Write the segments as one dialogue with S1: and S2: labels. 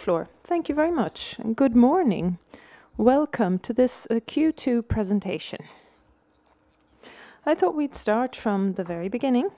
S1: floor. Thank you very much, and good morning. Welcome to this Q2 presentation. I thought we'd start from the very beginning.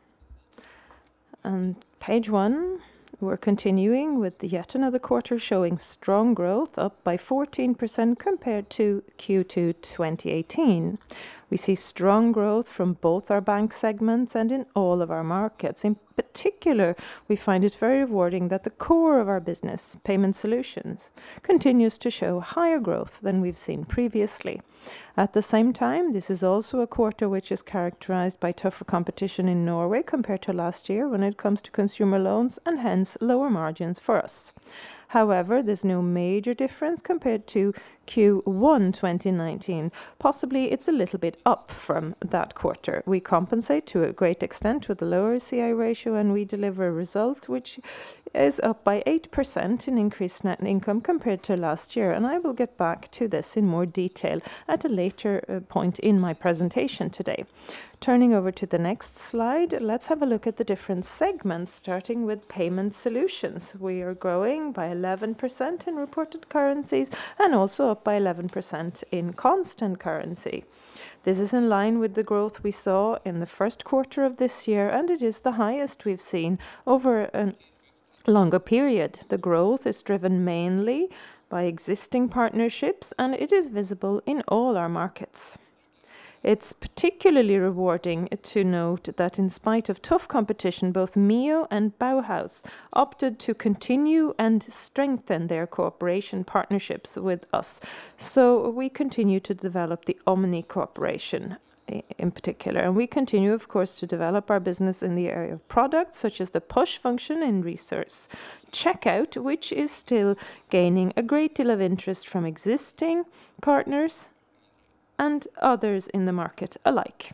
S1: On page 1, we're continuing with yet another quarter showing strong growth, up by 14% compared to Q2 2018. We see strong growth from both our bank segments and in all of our markets. In particular, we find it very rewarding that the core of our business, payment solutions, continues to show higher growth than we've seen previously. At the same time, this is also a quarter which is characterized by tougher competition in Norway compared to last year when it comes to consumer loans and hence lower margins for us. However, there's no major difference compared to Q1 2019. Possibly it's a little bit up from that quarter. We compensate to a great extent with a lower CI ratio and we deliver a result which is up by 8% in increased net income compared to last year. And I will get back to this in more detail at a later point in my presentation today. Turning over to the next slide, let's have a look at the different segments, starting with payment solutions. We are growing by 11% in reported currencies and also up by 11% in constant currency. This is in line with the growth we saw in the first quarter of this year, and it is the highest we've seen over a longer period. The growth is driven mainly by existing partnerships, and it is visible in all our markets. It's particularly rewarding to note that in spite of tough competition, both Mio and Bauhaus opted to continue and strengthen their cooperation partnerships with us. So we continue to develop the Omni cooperation in particular. And we continue, of course, to develop our business in the area of products, such as the push function in research checkout, which is still gaining a great deal of interest from existing partners and others in the market alike.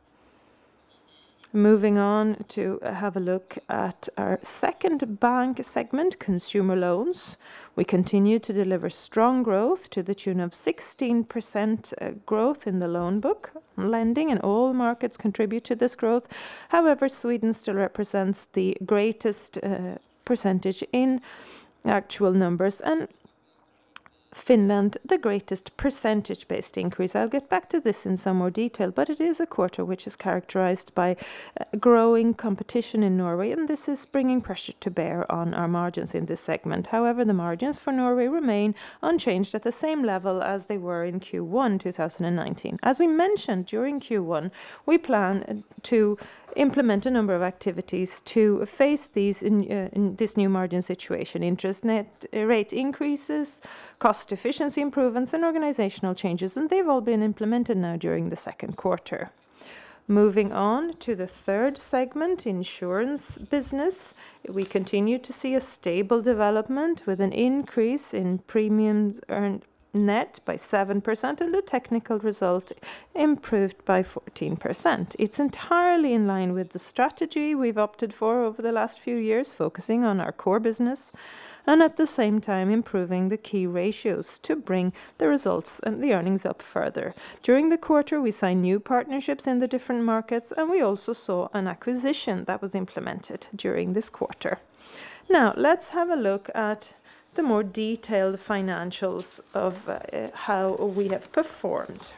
S1: Moving on to have a look at our second bank segment, consumer loans. We continue to deliver strong growth to the tune of 16% growth in the loan book. Lending in all markets contribute to this growth. However, Sweden still represents the greatest percentage in actual numbers, and Finland the greatest percentage-based increase. I'll get back to this in some more detail, but it is a quarter which is characterized by growing competition in Norway, and this is bringing pressure to bear on our margins in this segment. However, the margins for Norway remain unchanged at the same level as they were in Q1 2019. As we mentioned during Q1, we plan to implement a number of activities to face these in this new margin situation: interest net rate increases, cost efficiency improvements, and organizational changes, and they've all been implemented now during the second quarter. Moving on to the third segment, insurance business, we continue to see a stable development with an increase in premiums earned net by 7% and the technical result improved by 14%. It's entirely in line with the strategy we've opted for over the last few years, focusing on our core business and at the same time improving the key ratios to bring the results and the earnings up further. During the quarter, we signed new partnerships in the different markets, and we also saw an acquisition that was implemented during this quarter. Now, let's have a look at the more detailed financials of how we have performed.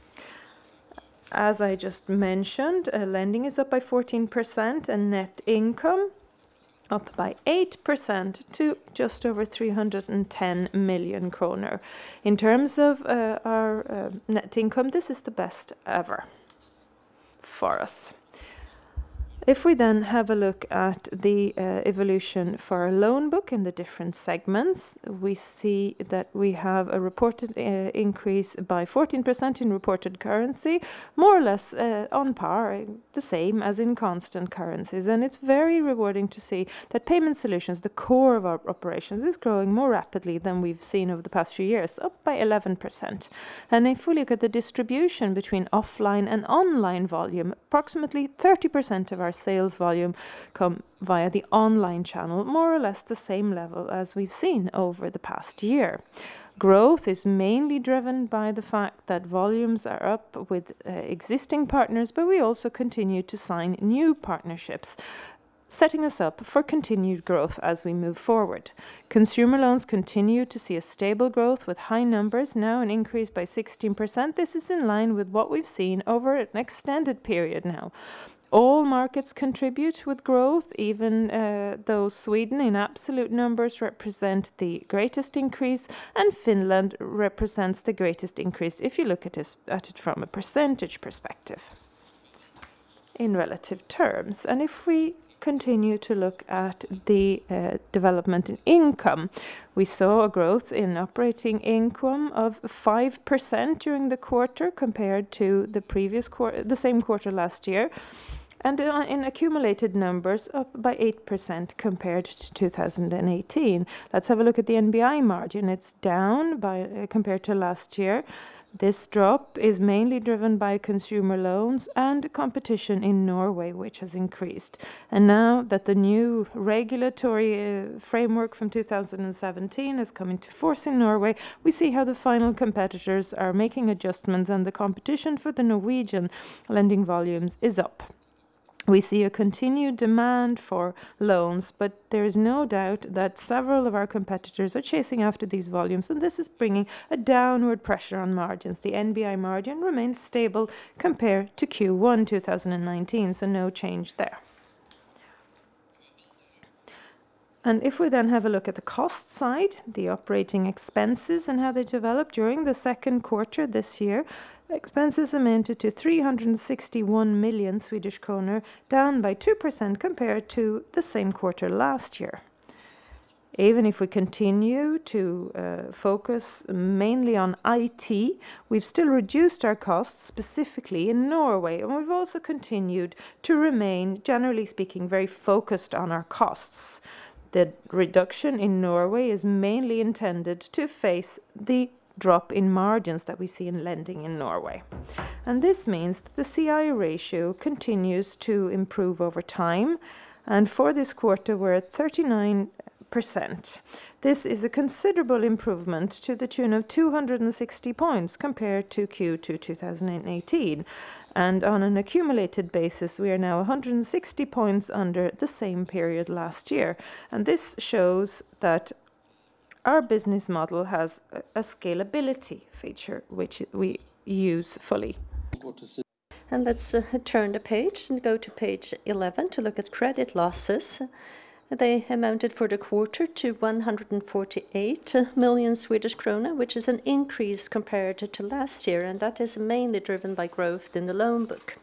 S1: As I just mentioned, lending is up by 14% and net income up by 8% to just over 310 million kroner. In terms of our net income, this is the best ever for us. If we then have a look at the evolution for our loan book in the different segments, we see that we have a reported increase by 14% in reported currency, more or less on par, the same as in constant currencies. And it's very rewarding to see that payment solutions, the core of our operations, is growing more rapidly than we've seen over the past few years, up by 11%. And if we look at the distribution between offline and online volume, approximately 30% of our sales volume come via the online channel, more or less the same level as we've seen over the past year. Growth is mainly driven by the fact that volumes are up with existing partners, but we also continue to sign new partnerships, setting us up for continued growth as we move forward. Consumer loans continue to see a stable growth with high numbers, now an increase by 16%. This is in line with what we've seen over an extended period now. All markets contribute with growth, even though Sweden in absolute numbers represent the greatest increase and Finland represents the greatest increase if you look at it from a percentage perspective in relative terms. And if we continue to look at the development in income, we saw a growth in operating income of 5% during the quarter compared to the previous quarter, the same quarter last year. And in accumulated numbers, up by 8% compared to 2018. Let's have a look at the NBI margin. It's down by compared to last year. This drop is mainly driven by consumer loans and competition in Norway, which has increased. And now that the new regulatory framework from 2017 has come into force in Norway, we see how the final competitors are making adjustments and the competition for the Norwegian lending volumes is up. We see a continued demand for loans, but there is no doubt that several of our competitors are chasing after these volumes, and this is bringing a downward pressure on margins. The NBI margin remains stable compared to Q1 2019, so no change there. And if we then have a look at the cost side, the operating expenses and how they developed during the second quarter this year, expenses amounted to 361 million Swedish kronor, down by 2% compared to the same quarter last year. Even if we continue to focus mainly on IT, we've still reduced our costs, specifically in Norway, and we've also continued to remain, generally speaking, very focused on our costs. The reduction in Norway is mainly intended to face the drop in margins that we see in lending in Norway. And this means that the CI ratio continues to improve over time, and for this quarter we're at 39%. This is a considerable improvement to the tune of 260 points compared to Q2 2018. And on an accumulated basis, we are now 160 points under the same period last year. And this shows that our business model has a scalability feature which we use fully.
S2: And let's turn the page and go to page 11 to look at credit losses. They amounted for the quarter to 148 million Swedish krona, which is an increase compared to last year, and that is mainly driven by growth in the loan book.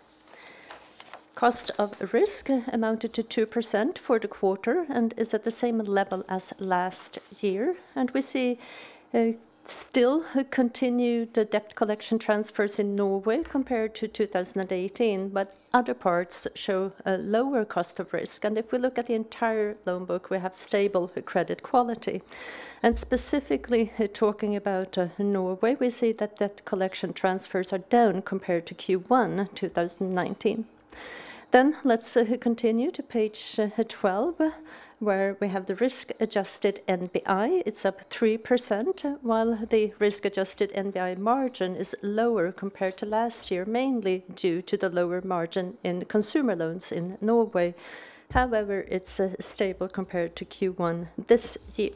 S2: Cost of risk amounted to 2% for the quarter and is at the same level as last year. And we see still continued debt collection transfers in Norway compared to 2018, but other parts show a lower cost of risk. And if we look at the entire loan book, we have stable credit quality. And specifically talking about Norway, we see that debt collection transfers are down compared to Q1 2019. Then let's continue to page 12, where we have the risk-adjusted NBI. It's up 3%, while the risk-adjusted NBI margin is lower compared to last year, mainly due to the lower margin in consumer loans in Norway. However, it's stable compared to Q1 this year.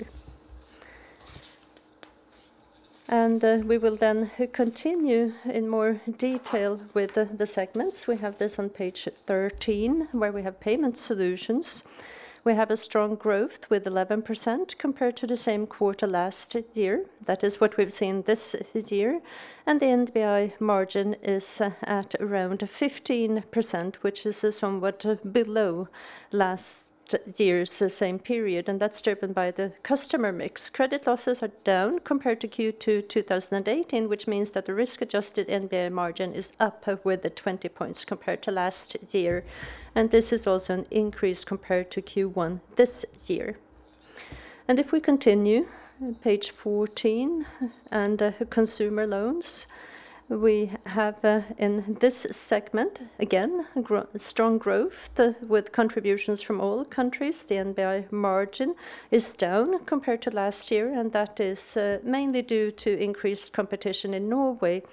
S2: And we will then continue in more detail with the segments. We have this on page 13, where we have payment solutions. We have a strong growth with 11% compared to the same quarter last year. That is what we've seen this year. And the NBI margin is at around 15%, which is somewhat below last year's same period, and that's driven by the customer mix. Credit losses are down compared to Q2 2018, which means that the risk-adjusted NBI margin is up with the 20 points compared to last year. And this is also an increase compared to Q1 this year. And if we continue, page 14, and consumer loans, we have in this segment, again, strong growth with contributions from all countries. The NBI margin is down compared to last year, and that is mainly due to increased competition in Norway.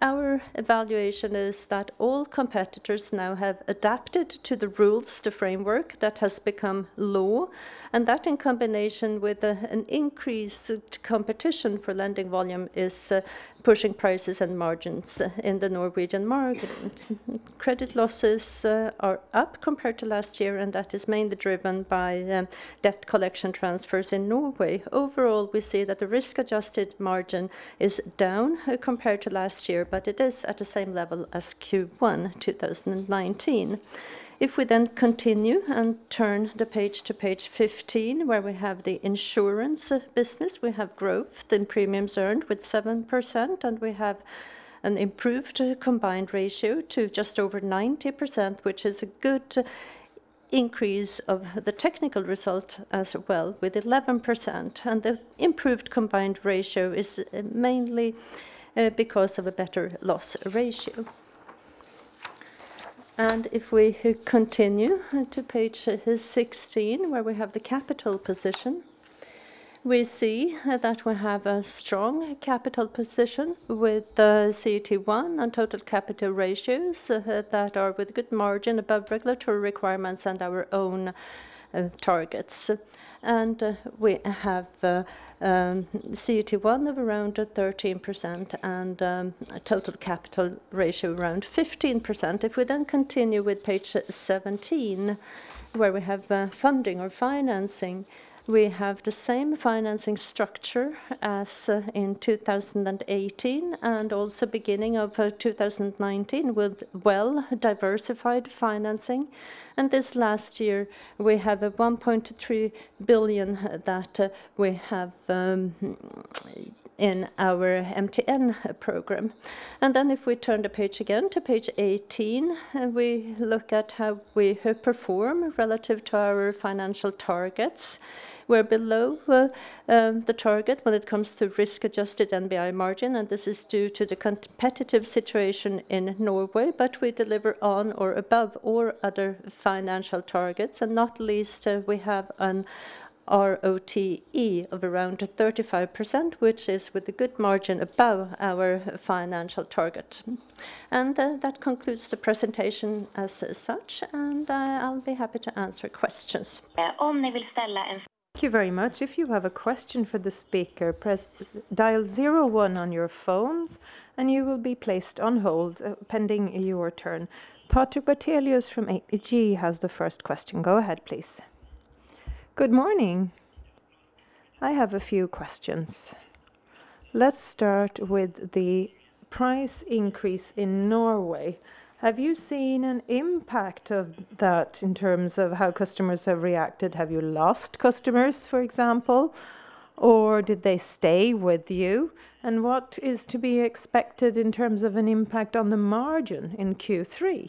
S2: Our evaluation is that all competitors now have adapted to the rules, the framework that has become law, and that in combination with an increased competition for lending volume is pushing prices and margins in the Norwegian market. Credit losses are up compared to last year, and that is mainly driven by debt collection transfers in Norway. Overall, we see that the risk-adjusted margin is down compared to last year, but it is at the same level as Q1 2019. If we then continue and turn the page to page 15, where we have the insurance business, we have growth in premiums earned with 7%, and we have an improved combined ratio to just over 90%, which is a good increase of the technical result as well, with 11%. And the improved combined ratio is mainly because of a better loss ratio. And if we continue to page 16, where we have the capital position, we see that we have a strong capital position with CET1 and total capital ratios that are with good margin above regulatory requirements and our own targets. And we have CET1 of around 13% and a total capital ratio around 15%. If we then continue with page 17, where we have funding or financing, we have the same financing structure as in 2018 and also beginning of 2019 with well-diversified financing. And this last year, we have a 1.3 billion that we have in our MTN program. And then if we turn the page again to page 18, we look at how we perform relative to our financial targets. We're below the target when it comes to risk-adjusted NBI margin, and this is due to the competitive situation in Norway, but we deliver on or above all other financial targets, and not least we have an ROTE of around 35%, which is with a good margin above our financial target. And that concludes the presentation as such, and I'll be happy to answer questions.
S1: Thank you very much. If you have a question for the speaker, dial 01 on your phones and you will be placed on hold pending your turn. Patrik Bertelius from ABG has the first question. Go ahead, please. Good morning. I have a few questions. Let's start with the price increase in Norway. Have you seen an impact of that in terms of how customers have reacted? Have you lost customers, for example, or did they stay with you? And what is to be expected in terms of an impact on the margin in Q3?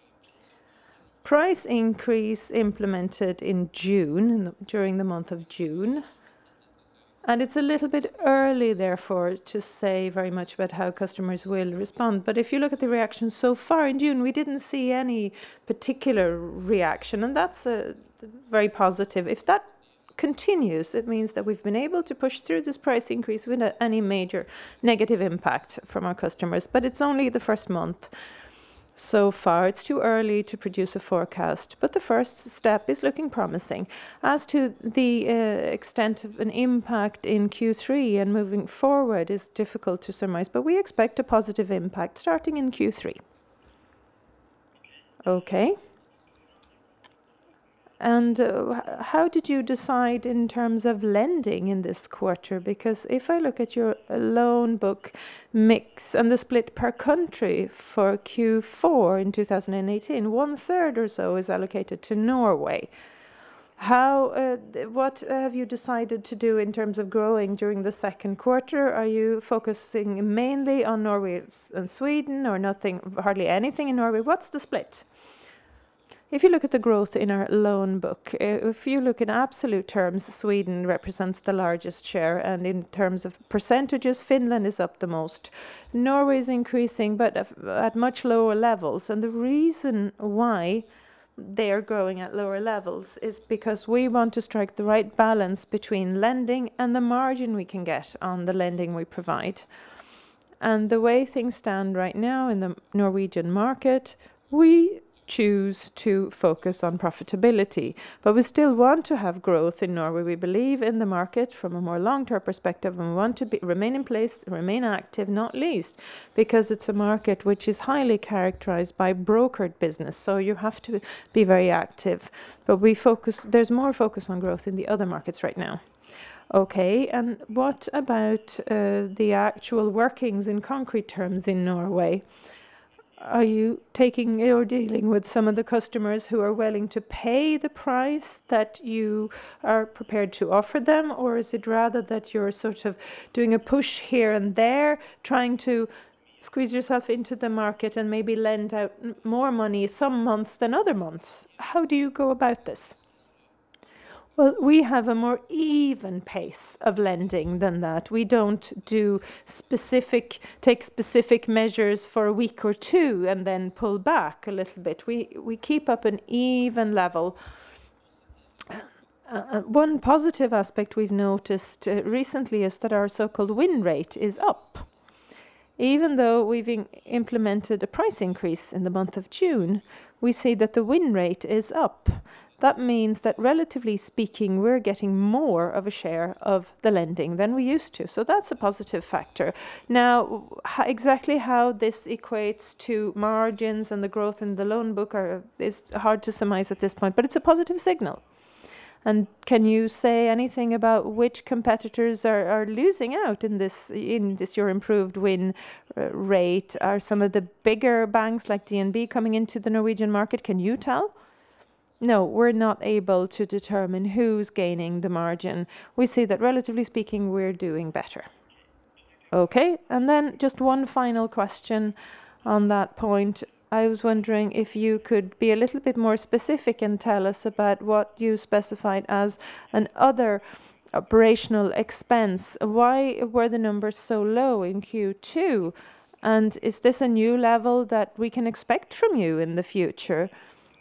S1: Price increase implemented in June, during the month of June. And it's a little bit early, therefore, to say very much about how customers will respond. But if you look at the reaction so far in June, we didn't see any particular reaction, and that's very positive. If that continues, it means that we've been able to push through this price increase without any major negative impact from our customers. But it's only the first month. So far, it's too early to produce a forecast, but the first step is looking promising. As to the extent of an impact in Q3 and moving forward is difficult to surmise, but we expect a positive impact starting in Q3. Okay. And how did you decide in terms of lending in this quarter? Because if I look at your loan book mix and the split per country for Q4 in 2018, 1/3 or so is allocated to Norway. What have you decided to do in terms of growing during the second quarter? Are you focusing mainly on Norway and Sweden, or hardly anything in Norway? What's the split? If you look at the growth in our loan book, if you look in absolute terms, Sweden represents the largest share, and in terms of percentages, Finland is up the most. Norway is increasing, but at much lower levels, and the reason why they are growing at lower levels is because we want to strike the right balance between lending and the margin we can get on the lending we provide. And the way things stand right now in the Norwegian market, we choose to focus on profitability. But we still want to have growth in Norway. We believe in the market from a more long-term perspective, and we want to remain in place, remain active, not least because it's a market which is highly characterized by brokered business. So you have to be very active. But there's more focus on growth in the other markets right now. Okay, and what about the actual workings in concrete terms in Norway? Are you taking or dealing with some of the customers who are willing to pay the price that you are prepared to offer them? Or is it rather that you're sort of doing a push here and there, trying to squeeze yourself into the market and maybe lend out more money some months than other months? How do you go about this? Well, we have a more even pace of lending than that. We don't take specific measures for a week or two and then pull back a little bit. We keep up an even level. One positive aspect we've noticed recently is that our so-called win rate is up. Even though we've implemented a price increase in the month of June, we see that the win rate is up. That means that relatively speaking, we're getting more of a share of the lending than we used to. So that's a positive factor. Now, exactly how this equates to margins and the growth in the loan book is hard to surmise at this point, but it's a positive signal. And can you say anything about which competitors are losing out in this your improved win rate? Are some of the bigger banks like DNB coming into the Norwegian market? Can you tell? No, we're not able to determine who's gaining the margin. We see that relatively speaking, we're doing better. Okay, and then just one final question on that point. I was wondering if you could be a little bit more specific and tell us about what you specified as an other operational expense. Why were the numbers so low in Q2? And is this a new level that we can expect from you in the future?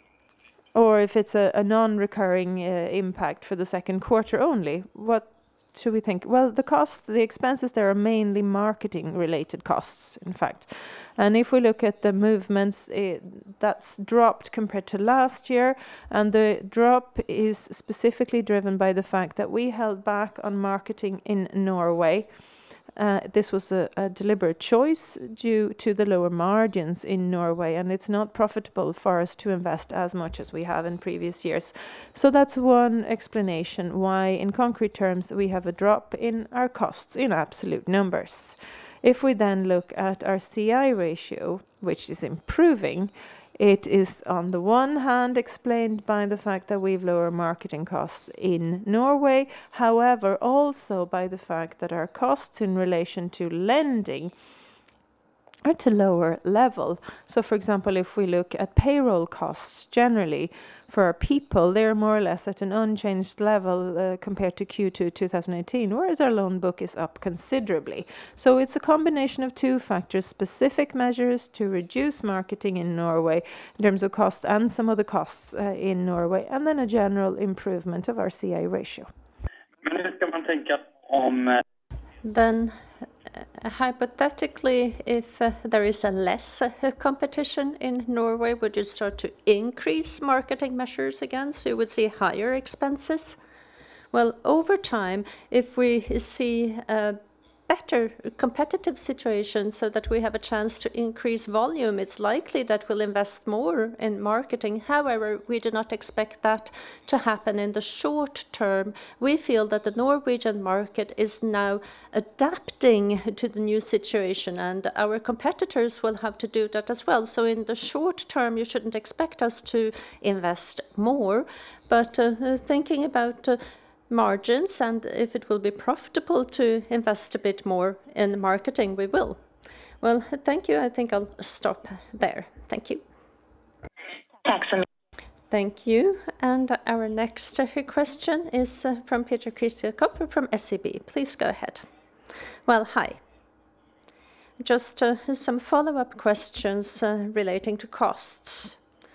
S1: Or if it's a non-recurring impact for the second quarter only, what should we think? Well, the expenses there are mainly marketing-related costs, in fact. And if we look at the movements, that's dropped compared to last year, and the drop is specifically driven by the fact that we held back on marketing in Norway. This was a deliberate choice due to the lower margins in Norway, and it's not profitable for us to invest as much as we have in previous years. So that's one explanation why, in concrete terms, we have a drop in our costs in absolute numbers. If we then look at our CI ratio, which is improving, it is on the one hand explained by the fact that we've lower marketing costs in Norway, however, also by the fact that our costs in relation to lending are at a lower level. So, for example, if we look at payroll costs generally for our people, they're more or less at an unchanged level compared to Q2 2018, whereas our loan book is up considerably. So it's a combination of two factors: specific measures to reduce marketing in Norway in terms of cost and some of the costs in Norway, and then a general improvement of our CI ratio.
S2: Then hypothetically, if there is a less competition in Norway, would you start to increase marketing measures again, so you would see higher expenses? Well, over time, if we see a better competitive situation so that we have a chance to increase volume, it's likely that we'll invest more in marketing. However, we do not expect that to happen in the short term. We feel that the Norwegian market is now adapting to the new situation, and our competitors will have to do that as well. So in the short term, you shouldn't expect us to invest more, but thinking about margins, and if it will be profitable to invest a bit more in marketing, we will. Well, thank you. I think I'll stop there. Thank you. Thank you. And our next question is from Peter Kristiakoff from SEB. Please go ahead. Well, hi. Just some follow-up questions relating to costs.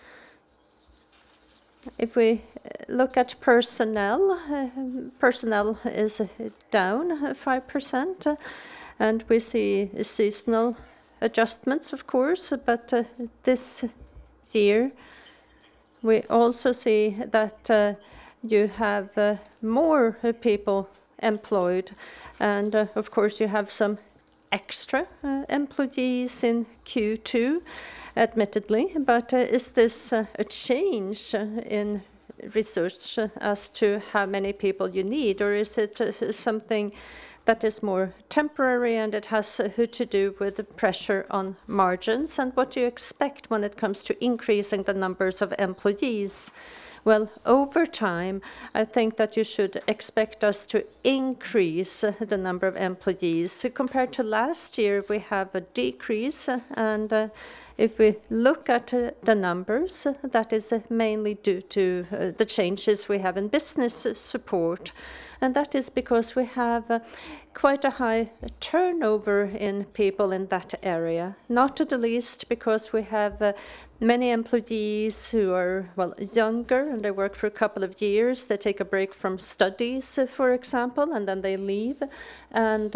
S2: If we look at personnel, personnel is down 5%, And we see seasonal adjustments, of course, but this year we also see that you have more people employed, and of course you have some extra employees in Q2, admittedly, but is this a change in research as to how many people you need, or is it something that is more temporary and it has to do with the pressure on margins? And what do you expect when it comes to increasing the numbers of employees? Well, over time, I think that you should expect us to increase the number of employees. So compared to last year, we have a decrease, and if we look at the numbers, that is mainly due to the changes we have in business support. And that is because we have quite a high turnover in people in that area, not the least because we have many employees who are, well, younger, and they work for a couple of years. They take a break from studies, for example, and then they leave. And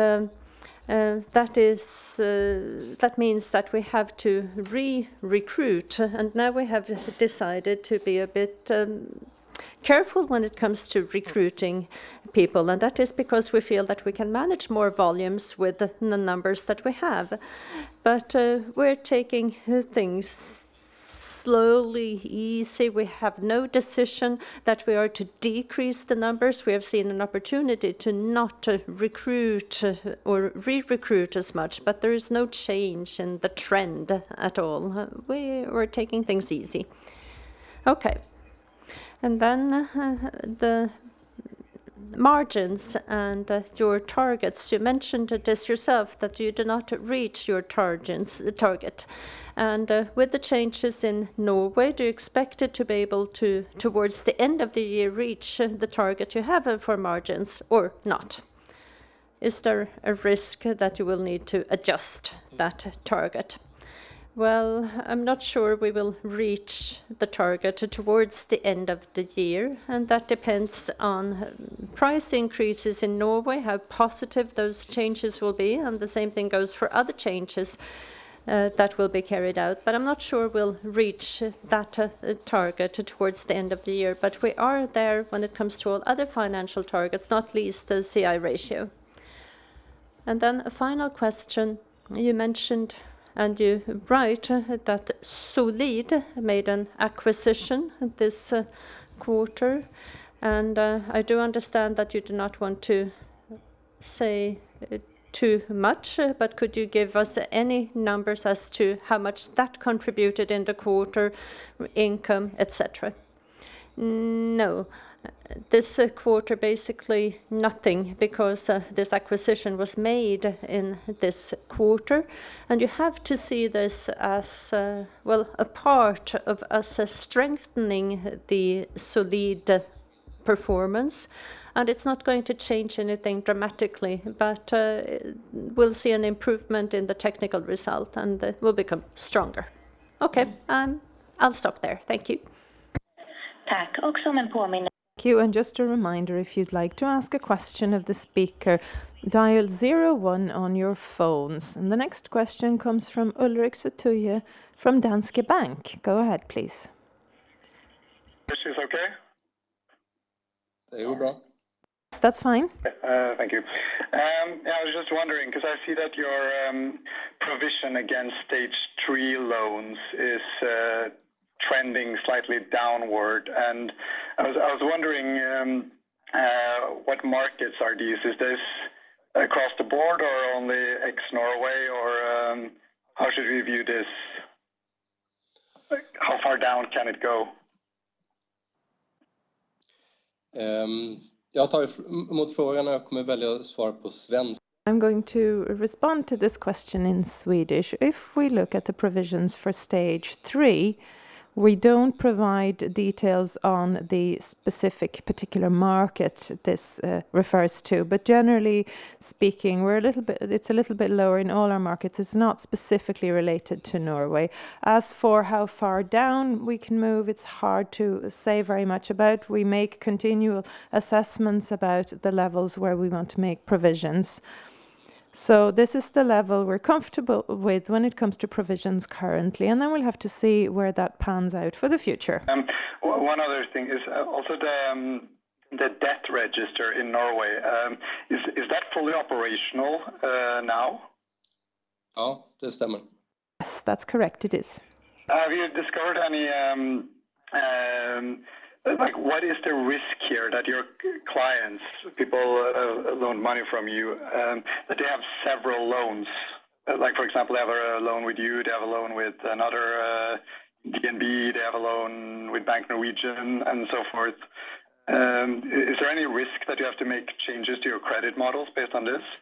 S2: that means that we have to re-recruit, and now we have decided to be a bit careful when it comes to recruiting people, and that is because we feel that we can manage more volumes with the numbers that we have. But we're taking things slowly, easy. We have no decision that we are to decrease the numbers. We have seen an opportunity to not recruit or re-recruit as much, but there is no change in the trend at all. We're taking things easy. Okay. And then the margins and your targets. You mentioned this yourself, that you do not reach your target. And with the changes in Norway, do you expect it to be able to, towards the end of the year, reach the target you have for margins or not? Is there a risk that you will need to adjust that target? Well, I'm not sure we will reach the target towards the end of the year, and that depends on price increases in Norway, how positive those changes will be, and the same thing goes for other changes that will be carried out. But I'm not sure we'll reach that target towards the end of the year, but we are there when it comes to all other financial targets, not least the CI ratio. And then a final question. You mentioned, and you write, that Solid made an acquisition this quarter, and I do understand that you do not want to say too much, but could you give us any numbers as to how much that contributed in the quarter, income, etc.? No. This quarter, basically nothing, because this acquisition was made in this quarter, and you have to see this as, well, a part of us strengthening the Solid performance, and it's not going to change anything dramatically, but we'll see an improvement in the technical result, and we'll become stronger. Okay, I'll stop there. Thank you.
S1: Tack. Thank you, and just a reminder, if you'd like to ask a question of the speaker, dial 01 on your phones. And the next question comes from Ulrik Sotuye from Danske Bank. Go ahead, please.
S3: This is okay?
S4: Det går bra.
S1: That's fine.
S3: Thank you. I was just wondering, because I see that your provision against stage 3 loans is trending slightly downward, and I was wondering what markets are these? Is this across the board or only ex-Norway, or how should we view this? How far down can it go?
S4: Jag tar emot frågan och jag kommer välja att svara på svenska.
S1: I'm going to respond to this question in Swedish. If we look at the provisions for stage 3, we don't provide details on the specific particular market this refers to, but generally speaking, it's a little bit lower in all our markets. It's not specifically related to Norway. As for how far down we can move, it's hard to say very much about. We make continual assessments about the levels where we want to make provisions. So this is the level we're comfortable with when it comes to provisions currently, and then we'll have to see where that pans out for the future.
S3: One other thing is also the debt register in Norway. Is that fully operational now?
S4: Ja, det stämmer.
S1: Yes, that's correct, it is.
S3: Have you discovered any, like, what is the risk here that your clients, people loan money from you, that they have several loans? Like, for example, they have a loan with you, they have a loan with another DNB, they have a loan with Bank Norwegian, and so forth. Is there any risk that you have to make changes to your credit models based on this?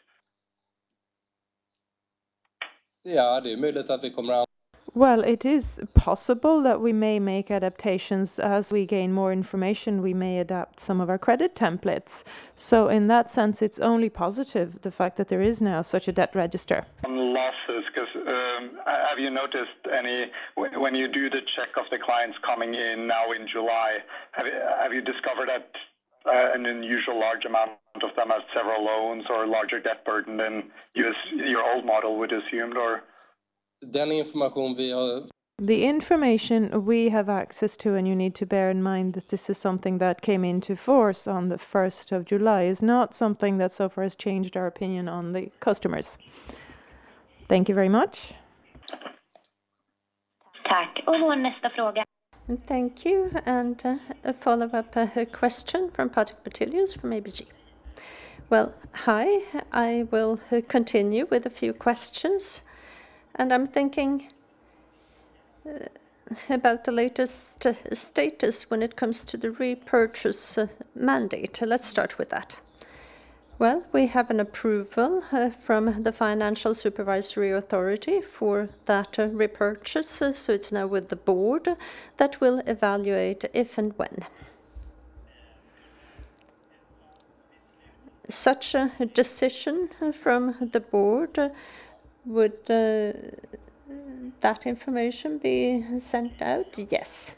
S4: Ja, det är möjligt att vi kommer att
S1: Well, it is possible that we may make adaptations. As we gain more information, we may adapt some of our credit templates. So in that sense, it's only positive, the fact that there is now such a debt register.
S3: On losses, because have you noticed any, when you do the check of the clients coming in now in July, have you discovered that an unusual large amount of them has several loans or a larger debt burden than your old model would assume, or?
S4: Den information vi har
S1: The information we have access to, and you need to bear in mind that this is something that came into force on the 1st of July, is not something that so far has changed our opinion on the customers. Thank you very much.
S5: Tack. Och vår nästa fråga.
S2: Thank you. And a follow-up question from Patrick Bertilius from ABG. Well, hi. I will continue with a few questions. And I'm thinking about the latest status when it comes to the repurchase mandate. Let's start with that. Well, we have an approval from the Financial Supervisory Authority for that repurchase, so it's now with the board that will evaluate if and when. Such a decision from the board, would that information be sent out? Yes.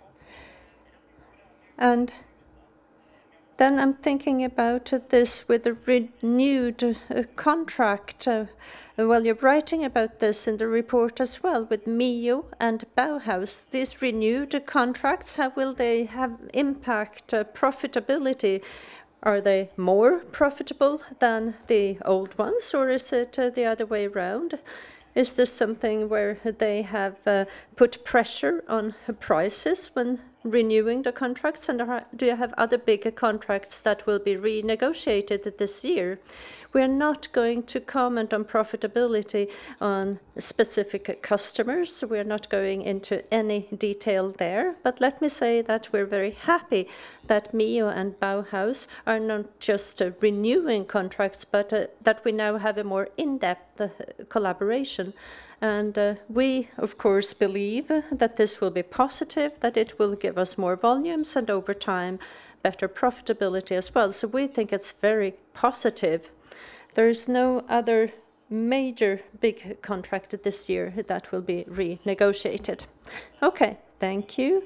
S2: And then I'm thinking about this with a renewed contract. Well, you're writing about this in the report as well with Mio and Bauhaus. These renewed contracts, how will they have impact profitability? Are they more profitable than the old ones, or is it the other way around? Is this something where they have put pressure on prices when renewing the contracts? And do you have other bigger contracts that will be renegotiated this year? We're not going to comment on profitability on specific customers, so we're not going into any detail there. But let me say that we're very happy that Mio and Bauhaus are not just renewing contracts, but that we now have a more in-depth collaboration. And we, of course, believe that this will be positive, that it will give us more volumes and over time better profitability as well. So we think it's very positive. There is no other major big contract this year that will be renegotiated. Okay, thank you.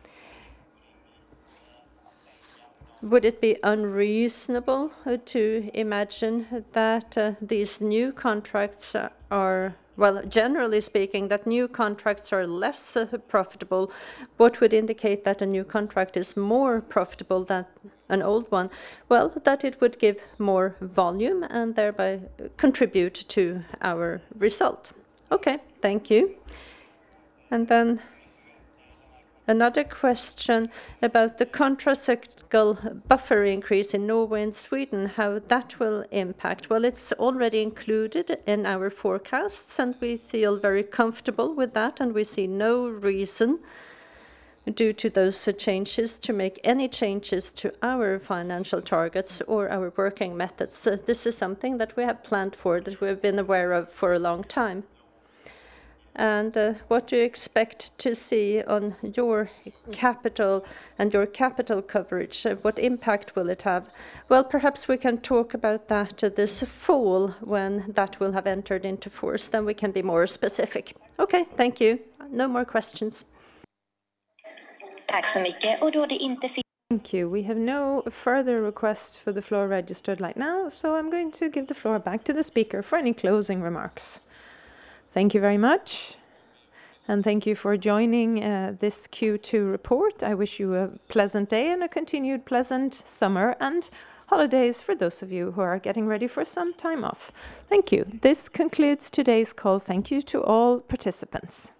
S2: Would it be unreasonable to imagine that these new contracts are, well, generally speaking, that new contracts are less profitable? What would indicate that a new contract is more profitable than an old one? Well, that it would give more volume and thereby contribute to our result. Okay, thank you. And then another question about the contracyclical buffer increase in Norway and Sweden, how that will impact. Well, it's already included in our forecasts, and we feel very comfortable with that, and we see no reason due to those changes to make any changes to our financial targets or our working methods. This is something that we have planned for, that we've been aware of for a long time. And what do you expect to see on your capital and your capital coverage? What impact will it have? Well, perhaps we can talk about that this fall when that will have entered into force. Then we can be more specific. Okay, thank you. No more questions.
S5: Tack så mycket. Och då det inte finns
S1: Thank you. We have no further requests for the floor registered right now, so I'm going to give the floor back to the speaker for any closing remarks. Thank you very much. And thank you for joining this Q2 report. I wish you a pleasant day and a continued pleasant summer and holidays for those of you who are getting ready for some time off. Thank you. This concludes today's call. Thank you to all participants.